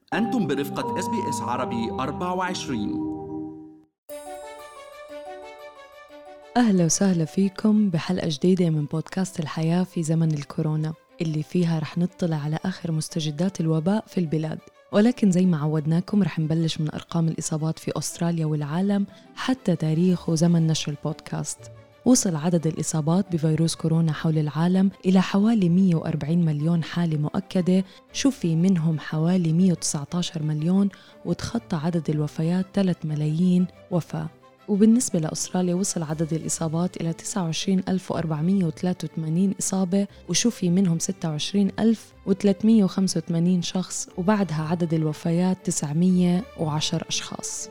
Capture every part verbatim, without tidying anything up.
أنتم برفقة إس بي إس عربي أربعة وعشرين. أهلا وسهلا فيكم بحلقة جديدة من بودكاست الحياة في زمن الكورونا، اللي فيها رح نطلع على آخر مستجدات الوباء في البلاد. ولكن زي ما عودناكم رح نبلش من أرقام الإصابات في أستراليا والعالم حتى تاريخ وزمن نشر البودكاست. وصل عدد الإصابات بفيروس كورونا حول العالم إلى حوالي مئة وأربعين مليون حالة مؤكدة، شوفي منهم حوالي مئة وتسعة عشر مليون، وتخطى عدد الوفيات ثلاثة ملايين وفاة. وبالنسبة لأستراليا وصل عدد الإصابات إلى تسعة وعشرين ألف وأربعمئة وثلاثة وثمانين إصابة، وشوفي منهم ستة وعشرين ألف وثلاثمئة وخمسة وثمانين شخص، وبعدها عدد الوفيات تسعمئة وعشرة أشخاص.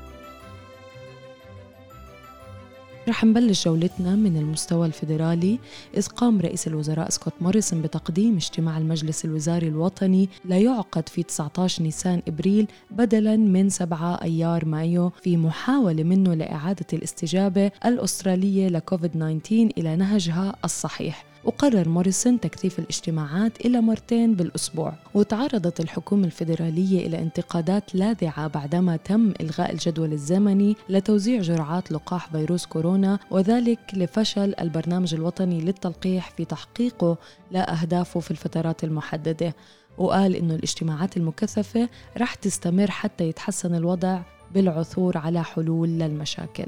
رح نبلش جولتنا من المستوى الفيدرالي، إذ قام رئيس الوزراء سكوت موريسون بتقديم اجتماع المجلس الوزاري الوطني لا يعقد في تسعة عشر نيسان إبريل بدلاً من سبعة أيار مايو، في محاولة منه لإعادة الاستجابة الأسترالية لكوفيد تسعة عشر إلى نهجها الصحيح. وقرر موريسون تكثيف الاجتماعات إلى مرتين بالأسبوع. وتعرضت الحكومة الفيدرالية إلى انتقادات لاذعة بعدما تم إلغاء الجدول الزمني لتوزيع جرعات لقاح فيروس كورونا، وذلك لفشل البرنامج الوطني للتلقيح في تحقيقه لأهدافه في الفترات المحددة. وقال إنه الاجتماعات المكثفة رح تستمر حتى يتحسن الوضع بالعثور على حلول للمشاكل.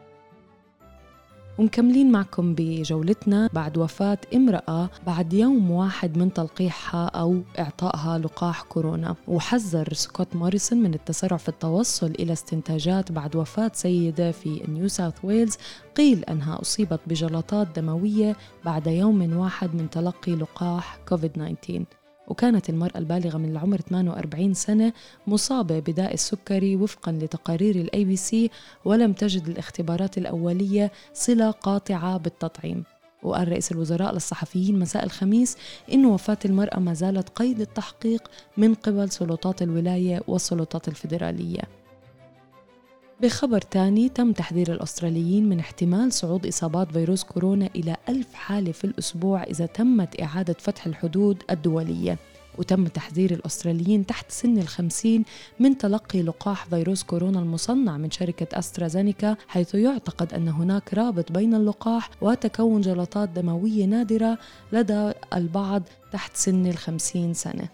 ومكملين معكم بجولتنا بعد وفاة امرأة بعد يوم واحد من تلقيحها أو إعطائها لقاح كورونا. وحذر سكوت موريسون من التسرع في التوصل إلى استنتاجات بعد وفاة سيدة في نيو ساوث ويلز قيل أنها أصيبت بجلطات دموية بعد يوم واحد من تلقي لقاح كوفيد تسعة عشر. وكانت المرأة البالغة من العمر ثمانية وأربعين سنة مصابة بداء السكري وفقاً لتقارير الأي بي سي، ولم تجد الاختبارات الأولية صلة قاطعة بالتطعيم. وقال رئيس الوزراء للصحفيين مساء الخميس إن وفاة المرأة ما زالت قيد التحقيق من قبل سلطات الولاية والسلطات الفيدرالية. بخبر تاني، تم تحذير الأستراليين من احتمال صعود إصابات فيروس كورونا إلى ألف حالة في الأسبوع إذا تمت إعادة فتح الحدود الدولية. وتم تحذير الأستراليين تحت سن الخمسين من تلقي لقاح فيروس كورونا المصنع من شركة أسترازينيكا، حيث يعتقد أن هناك رابط بين اللقاح وتكون جلطات دموية نادرة لدى البعض تحت سن الخمسين سنة.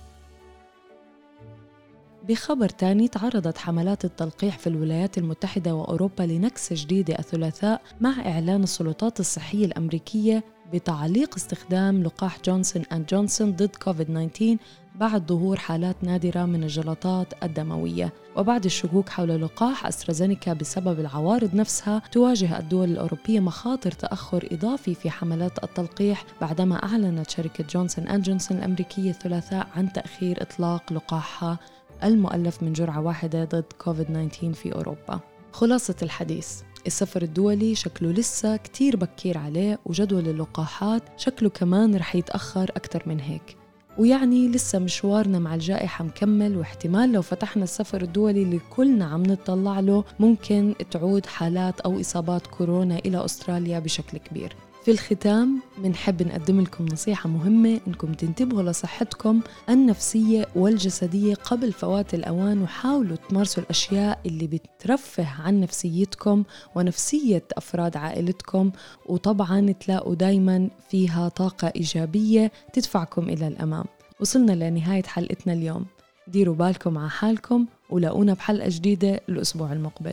بخبر تاني، تعرضت حملات التلقيح في الولايات المتحدة وأوروبا لنكسة جديدة الثلاثاء مع إعلان السلطات الصحية الأمريكية بتعليق استخدام لقاح جونسون أند جونسون ضد كوفيد تسعة عشر بعد ظهور حالات نادرة من الجلطات الدموية. وبعد الشكوك حول لقاح أسترازينيكا بسبب العوارض نفسها، تواجه الدول الأوروبية مخاطر تأخر إضافي في حملات التلقيح بعدما أعلنت شركة جونسون أند جونسون الأمريكية الثلاثاء عن تأخير إطلاق لقاحها المؤلف من جرعة واحدة ضد كوفيد تسعة عشر في أوروبا. خلاصة الحديث، السفر الدولي شكله لسه كتير بكير عليه، وجدول اللقاحات شكله كمان رح يتأخر أكتر من هيك. ويعني لسه مشوارنا مع الجائحة مكمل، واحتمال لو فتحنا السفر الدولي اللي كلنا عم نطلع له ممكن تعود حالات أو إصابات كورونا إلى أستراليا بشكل كبير. في الختام بنحب نقدم لكم نصيحة مهمة، إنكم تنتبهوا لصحتكم النفسية والجسدية قبل فوات الأوان، وحاولوا تمارسوا الأشياء اللي بترفه عن نفسيتكم ونفسية أفراد عائلتكم، وطبعاً تلاقوا دايماً فيها طاقة إيجابية تدفعكم إلى الأمام. وصلنا لنهاية حلقتنا اليوم، ديروا بالكم على حالكم، ولاقونا بحلقة جديدة الأسبوع المقبل.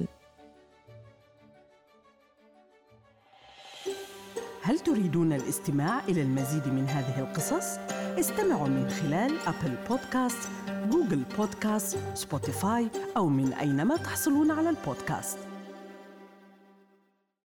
هل تريدون الاستماع إلى المزيد من هذه القصص؟ استمعوا من خلال أبل بودكاست، جوجل بودكاست، سبوتيفاي، أو من أينما تحصلون على البودكاست.